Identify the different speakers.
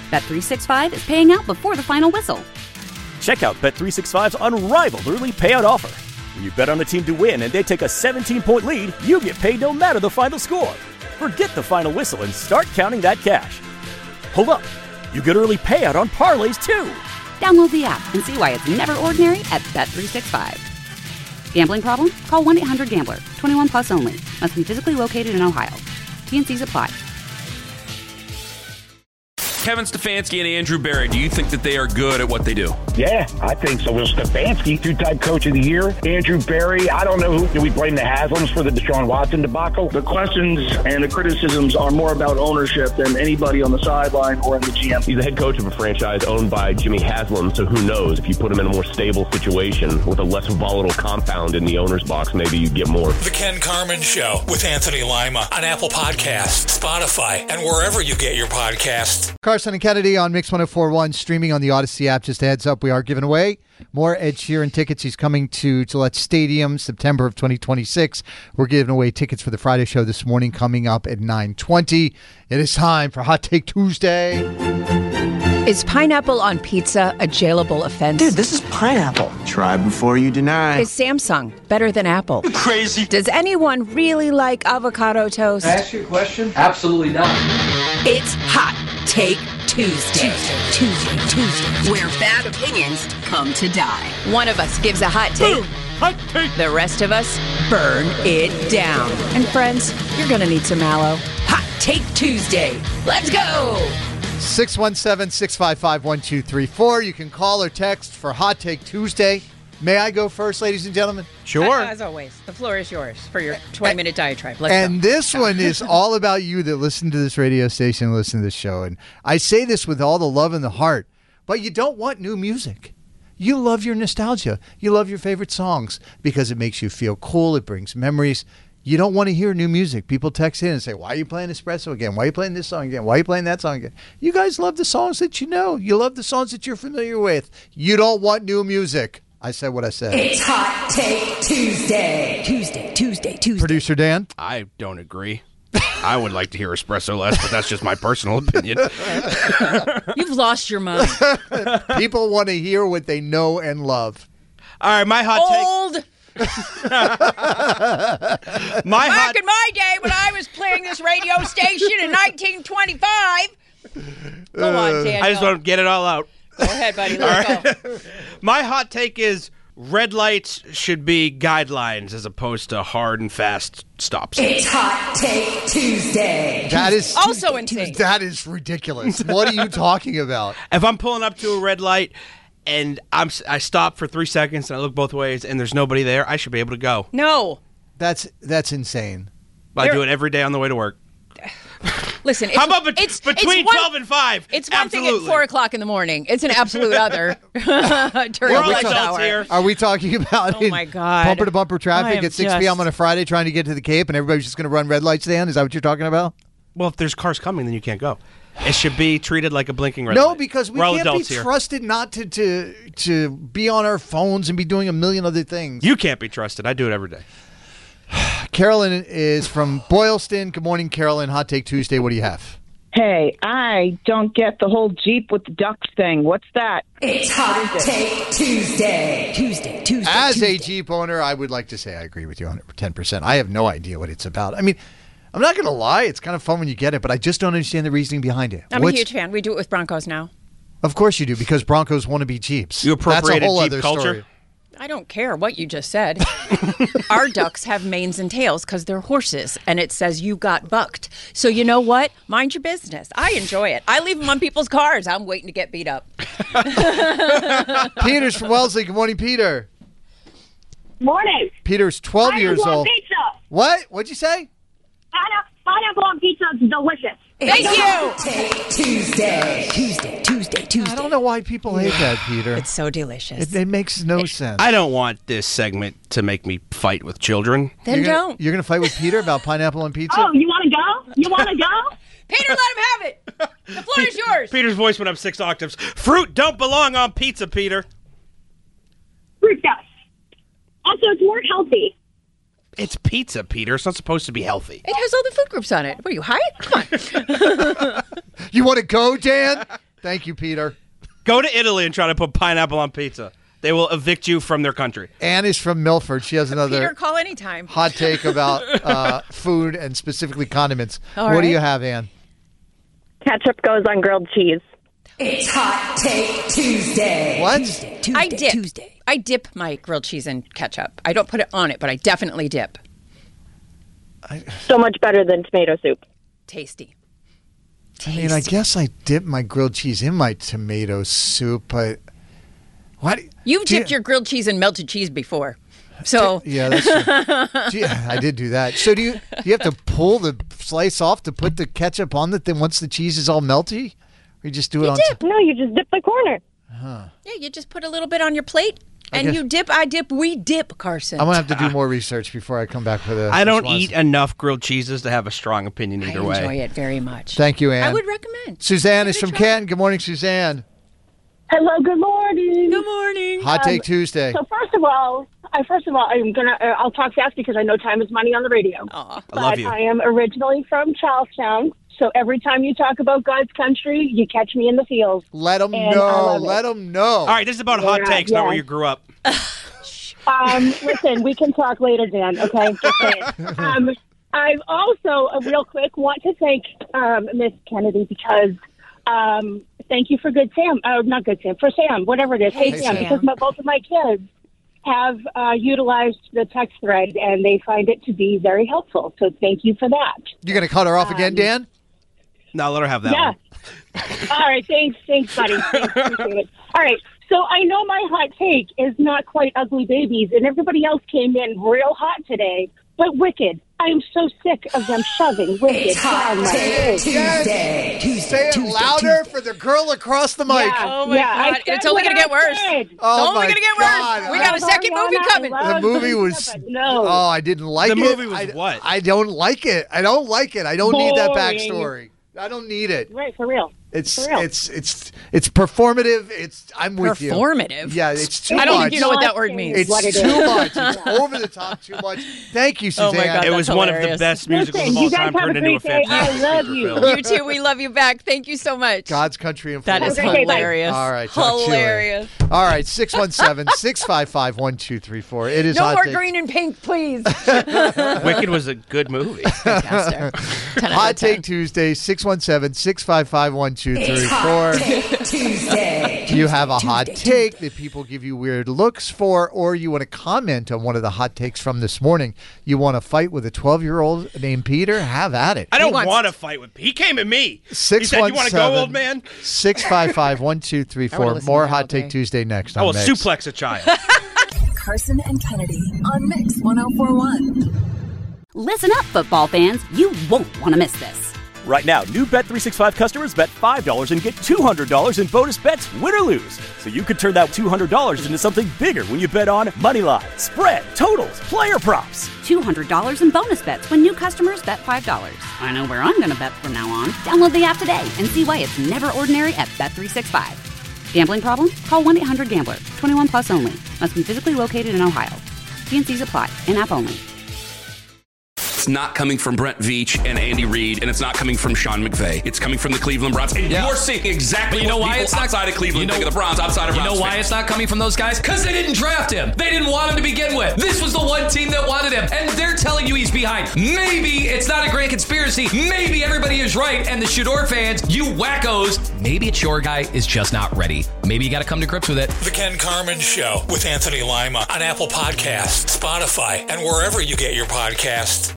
Speaker 1: Bet365 is paying out before the final whistle.
Speaker 2: Check out Bet365's unrivaled early payout offer. When you bet on a team to win and they take a 17-point lead, you get paid no matter the final score. Forget the final whistle and start counting that cash. Hold up. You get early payout on parlays, too.
Speaker 1: Download the app and see why it's never ordinary at Bet365. Gambling problem? Call 1-800-GAMBLER. 21 plus only. Must be physically located in Ohio. T&Cs apply.
Speaker 3: Kevin Stefanski and Andrew Berry, do you think that they are good at what they do?
Speaker 4: Yeah, I think so. Well, Stefanski, two-time coach of the year. Andrew Berry, I don't know who. Do we blame the Haslams for the Deshaun Watson debacle?
Speaker 5: The questions and the criticisms are more about ownership than anybody on the sideline or in the GM.
Speaker 6: He's the head coach of a franchise owned by Jimmy Haslam, so who knows? If you put him in a more stable situation with a less volatile compound in the owner's box, maybe you get more.
Speaker 7: The Ken Carman Show with Anthony Lima on Apple Podcasts, Spotify, and wherever you get your podcasts.
Speaker 8: Carson and Kennedy on Mix 104.1, streaming on the Odyssey app. Just a heads up, we are giving away more Ed Sheeran tickets. He's coming to Gillette Stadium September of 2026. We're giving away tickets for the Friday show this morning coming up at 9:20. It is time for Hot Take Tuesday.
Speaker 9: Is pineapple on pizza a jailable offense?
Speaker 10: Dude, this is pineapple. Try before you deny.
Speaker 9: Is Samsung better than Apple?
Speaker 10: You're crazy.
Speaker 9: Does anyone really like avocado toast?
Speaker 11: Can I ask you a question? Absolutely not.
Speaker 12: It's Hot Take Tuesday, where bad opinions come to die.
Speaker 9: One of us gives a hot take.
Speaker 12: Boom. Hot take.
Speaker 9: The rest of us burn it down. And friends, you're going to need some aloe.
Speaker 12: Hot Take Tuesday. Let's go.
Speaker 8: 617-655-1234. You can call or text for Hot Take Tuesday. May I go first, ladies and gentlemen?
Speaker 13: Sure. As always, the floor is yours for your 20-minute diatribe. Let's
Speaker 8: and
Speaker 13: go.
Speaker 8: This one is all about you that listen to this radio station and listen to this show. And I say this with all the love in the heart, but you don't want new music. You love your nostalgia. You love your favorite songs because it makes you feel cool. It brings memories. You don't want to hear new music. People text in and say, why are you playing Espresso again? Why are you playing this song again? Why are you playing that song again? You guys love the songs that you know. You love the songs that you're familiar with. You don't want new music. I said what I said.
Speaker 12: It's Hot Take Tuesday. Tuesday.
Speaker 8: Producer Dan?
Speaker 14: I don't agree. I would like to hear Espresso less, but that's just my personal opinion.
Speaker 13: You've lost your mind.
Speaker 8: People want to hear what they know and love.
Speaker 14: All right, my hot take.
Speaker 13: Old. Back in my day when I was playing this radio station in 1925. Go on, Daniel.
Speaker 14: I just want to get it all out.
Speaker 13: Go ahead, buddy. Let's go.
Speaker 14: My hot take is red lights should be guidelines as opposed to hard and fast stops.
Speaker 12: It's Hot Take Tuesday.
Speaker 8: That is
Speaker 13: also insane.
Speaker 8: That is ridiculous. What are you talking about?
Speaker 14: If I'm pulling up to a red light and I stop for 3 seconds and I look both ways and there's nobody there, I should be able to go.
Speaker 13: No.
Speaker 8: That's insane.
Speaker 14: I do it every day on the way to work.
Speaker 13: Listen,
Speaker 14: how about between 12 and 5?
Speaker 13: It's one thing at 4 o'clock in the morning. It's an absolute other. During
Speaker 14: We're all
Speaker 13: rush
Speaker 14: adults
Speaker 13: hour.
Speaker 14: here.
Speaker 8: Are we talking about
Speaker 13: Oh my God.
Speaker 8: bumper-to-bumper traffic at 6 p.m. on a Friday trying to get to the Cape and everybody's just going to run red lights, Dan? Is that what you're talking about?
Speaker 14: Well, if there's cars coming, then you can't go. It should be treated like a blinking red
Speaker 8: No,
Speaker 14: light.
Speaker 8: because we
Speaker 14: We're all
Speaker 8: can't be
Speaker 14: adults here.
Speaker 8: trusted not to be on our phones and be doing a million other things.
Speaker 14: You can't be trusted. I do it every day.
Speaker 8: Carolyn is from Boylston. Good morning, Carolyn. Hot Take Tuesday. What do you have?
Speaker 15: Hey, I don't get the whole Jeep with the ducks thing. What's that?
Speaker 12: It's Hot Take Tuesday.
Speaker 8: As a Jeep owner, I would like to say I agree with you 110%. I have no idea what it's about. I mean, I'm not going to lie. It's kind of fun when you get it, but I just don't understand the reasoning behind it.
Speaker 13: I'm a huge fan. We do it with Broncos now.
Speaker 8: Of course you do, because Broncos want to be Jeeps.
Speaker 14: You appropriated
Speaker 8: That's a whole
Speaker 14: Jeep
Speaker 8: other
Speaker 14: culture?
Speaker 8: story.
Speaker 13: I don't care what you just said. Our ducks have manes and tails because they're horses, and it says you got bucked. So you know what? Mind your business. I enjoy it. I leave them on people's cars. I'm waiting to get beat up.
Speaker 8: Peter's from Wellesley. Good morning, Peter.
Speaker 16: Morning.
Speaker 8: Peter's 12 years old.
Speaker 16: Pizza.
Speaker 8: What? What'd you say?
Speaker 16: Pineapple on pizza is delicious.
Speaker 13: Thank you.
Speaker 12: Tuesday.
Speaker 8: I don't know why people hate that, Peter.
Speaker 13: It's so delicious.
Speaker 8: It makes no sense.
Speaker 14: I don't want this segment to make me fight with children.
Speaker 13: Then
Speaker 8: You're
Speaker 13: don't.
Speaker 8: You're going to fight with Peter about pineapple on pizza?
Speaker 16: Oh, you want to go? You want to go?
Speaker 13: Peter, let him have it. The floor is yours.
Speaker 14: Peter's voice went up 6 octaves. Fruit don't belong on pizza, Peter.
Speaker 16: Fruit does. Also, it's more healthy.
Speaker 14: It's pizza, Peter. It's not supposed to be healthy.
Speaker 13: It has all the food groups on it. What are you, high? Come on.
Speaker 8: You want to go, Dan? Thank you, Peter.
Speaker 14: Go to Italy and try to put pineapple on pizza. They will evict you from their country.
Speaker 8: Ann is from Milford. She has another
Speaker 13: Peter, call anytime.
Speaker 8: hot take about food and specifically condiments.
Speaker 13: All
Speaker 8: what do
Speaker 13: right.
Speaker 8: you have, Ann?
Speaker 17: Ketchup goes on grilled cheese.
Speaker 12: It's Hot Take Tuesday.
Speaker 8: What?
Speaker 13: Tuesday. I dip my grilled cheese in ketchup. I don't put it on it, but I definitely dip.
Speaker 17: So much better than tomato soup.
Speaker 13: Tasty.
Speaker 8: I mean, I guess I dip my grilled cheese in my tomato soup, but what?
Speaker 13: You've dipped your grilled cheese in melted cheese before. So
Speaker 8: Yeah, that's true. Gee, I did do that. So do you have to pull the slice off to put the ketchup on it then once the cheese is all melty? Or you just do it on
Speaker 17: dip. No, you just dip the corner.
Speaker 8: Huh.
Speaker 13: Yeah, you just put a little bit on your plate, and
Speaker 8: guess-
Speaker 13: you dip, I dip, we dip, Carson.
Speaker 8: I'm going to have to do more research before I come back with a
Speaker 14: I don't
Speaker 8: response.
Speaker 14: eat enough grilled cheeses to have a strong opinion either way.
Speaker 13: I enjoy it very much.
Speaker 8: Thank you, Ann.
Speaker 13: I would recommend.
Speaker 8: Suzanne is from Canton. Good morning, Suzanne.
Speaker 16: Hello, good morning.
Speaker 13: Good morning.
Speaker 8: Hot Take Tuesday.
Speaker 16: So first of all, I'll talk fast because I know time is money on the radio.
Speaker 13: Aw.
Speaker 14: I love you.
Speaker 16: I am originally from Charlestown, so every time you talk about God's country, you catch me in the field.
Speaker 8: Let them
Speaker 16: And I
Speaker 8: know.
Speaker 16: love it.
Speaker 8: Let them know.
Speaker 14: All right, this is about hot
Speaker 16: Yeah,
Speaker 14: takes, not
Speaker 16: yeah.
Speaker 14: where you grew up.
Speaker 16: Listen, we can talk later, Dan. Okay, just saying. I also, real quick, want to thank Miss Kennedy because thank you for Good Sam. Not Good Sam, for Sam, whatever it is. Hey, Sam, because both of my kids have utilized the text thread, and they find it to be very helpful. So thank you for that.
Speaker 8: You going to cut her off again, Dan?
Speaker 14: No, let her have that
Speaker 16: Yeah.
Speaker 14: one.
Speaker 16: All right, thanks, buddy. Thanks, appreciate it. All right, so I know my hot take is not quite ugly babies, and everybody else came in real hot today, but Wicked. I am so sick of them shoving Wicked down my throat.
Speaker 8: Say it louder for the girl across the mic.
Speaker 16: Yeah,
Speaker 13: Oh my
Speaker 16: I
Speaker 13: God.
Speaker 16: said
Speaker 13: It's only
Speaker 16: what
Speaker 13: going to get
Speaker 16: I
Speaker 13: worse.
Speaker 16: said.
Speaker 8: Oh,
Speaker 13: It's only
Speaker 8: my
Speaker 13: going to get
Speaker 8: God.
Speaker 13: worse. We got a second movie coming.
Speaker 8: The movie was
Speaker 16: No.
Speaker 8: Oh, I didn't like
Speaker 14: The
Speaker 8: it.
Speaker 14: movie was what?
Speaker 8: I don't like it. I don't like it. I don't need that
Speaker 16: Boring.
Speaker 8: backstory. I don't need it.
Speaker 16: Right, for real.
Speaker 8: It's
Speaker 16: For real.
Speaker 8: it's performative. I'm with you.
Speaker 13: Performative?
Speaker 8: Yeah, it's too
Speaker 13: I don't
Speaker 8: much.
Speaker 13: think you know what that word means.
Speaker 8: It's
Speaker 16: what it
Speaker 8: too
Speaker 16: is.
Speaker 8: much. It's over the top too much. Thank you,
Speaker 13: Oh
Speaker 8: Suzanne.
Speaker 13: my God,
Speaker 14: It
Speaker 13: that's
Speaker 14: was one of the
Speaker 13: hilarious.
Speaker 14: best musicals
Speaker 16: Listen,
Speaker 14: of all
Speaker 16: you guys
Speaker 14: time
Speaker 16: have
Speaker 14: turned
Speaker 16: a
Speaker 14: into a
Speaker 16: great day. I
Speaker 14: fantastic
Speaker 16: love
Speaker 14: feature
Speaker 16: you.
Speaker 14: film.
Speaker 13: You too. We love you back. Thank you so much.
Speaker 8: God's country and
Speaker 13: That is
Speaker 16: Have a great day. Bye.
Speaker 13: hilarious.
Speaker 8: All right, talk to you later.
Speaker 13: Hilarious.
Speaker 8: All right, 617-655-1234. It is
Speaker 13: No
Speaker 8: Hot
Speaker 13: more
Speaker 8: Take.
Speaker 13: green and pink, please.
Speaker 14: Wicked was a good movie.
Speaker 13: Fantastic. 10 out
Speaker 8: Hot
Speaker 13: of 10.
Speaker 8: Take Tuesday, 617-655-1234.
Speaker 12: Tuesday.
Speaker 8: You have a hot take that people give you weird looks for, or you want to comment on one of the hot takes from this morning. You want to fight with a 12-year-old named Peter? Have at it.
Speaker 14: I don't want to fight with. He came at me. He said, "You want to go, old man?"
Speaker 8: 655-1234. More Hot Take Tuesday next
Speaker 14: I
Speaker 8: on
Speaker 14: will
Speaker 8: Mix.
Speaker 14: suplex a child.
Speaker 18: Carson and Kennedy on Mix 104.1.
Speaker 1: Listen up, football fans. You won't want to miss this.
Speaker 2: Right now, new Bet365 customers bet $5 and get $200 in bonus bets, win or lose. So you could turn that $200 into something bigger when you bet on money line, spread, totals, player props.
Speaker 1: $200 in bonus bets when new customers bet $5. I know where I'm going to bet from now on. Download the app today and see why it's never ordinary at Bet365. Gambling problem? Call 1-800-GAMBLER. 21 plus only. Must be physically located in Ohio. T&Cs apply. In-app only.
Speaker 3: It's not coming from Brent Veach and Andy Reid, and it's not coming from Sean McVay. It's coming from the Cleveland Browns. And you're seeing exactly what people outside of Cleveland think of the Browns, outside of Browns.
Speaker 19: You know why
Speaker 3: fans.
Speaker 19: it's not coming from those guys? Because they didn't draft him. They didn't want him to begin with. This was the one team that wanted him, and they're telling you he's behind. Maybe it's not a great conspiracy. Maybe everybody is right, and the Shador fans, you wackos, maybe it's your guy is just not ready. Maybe you got to come to grips with it.
Speaker 7: The Ken Carmen Show with Anthony Lima on Apple Podcasts, Spotify, and wherever you get your podcasts.